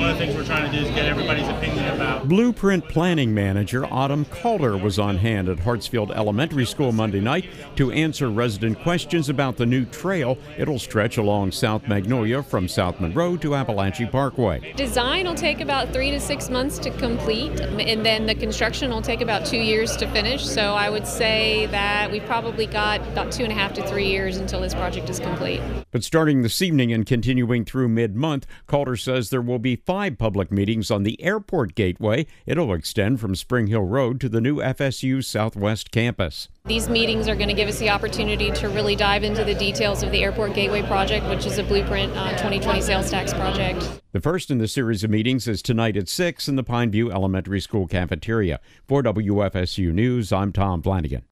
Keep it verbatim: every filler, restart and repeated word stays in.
one of the things we're trying to do is get everybody's opinion about. Blueprint Planning Manager Autumn Calder was on hand at Hartsfield Elementary School Monday night to answer resident questions about the new trail. It'll stretch along South Magnolia from South Monroe to Appalachian Parkway. Design will take about three to six months to complete, and then the construction will take about two years to finish. So I would say that we've probably got about two and a half to three years until this project is complete. But starting this evening and continuing through mid-month, Calder says there will be five public meetings on the Airport Gateway. It'll extend from Spring Hill Road to the new F S U Southwest campus. These meetings are going to give us the opportunity to really dive into the details of the Airport Gateway project, which is a Blueprint uh, twenty twenty sales tax project. The first in the series of meetings is tonight at six in the Pineview Elementary School cafeteria. For W F S U News, I'm Tom Flanagan.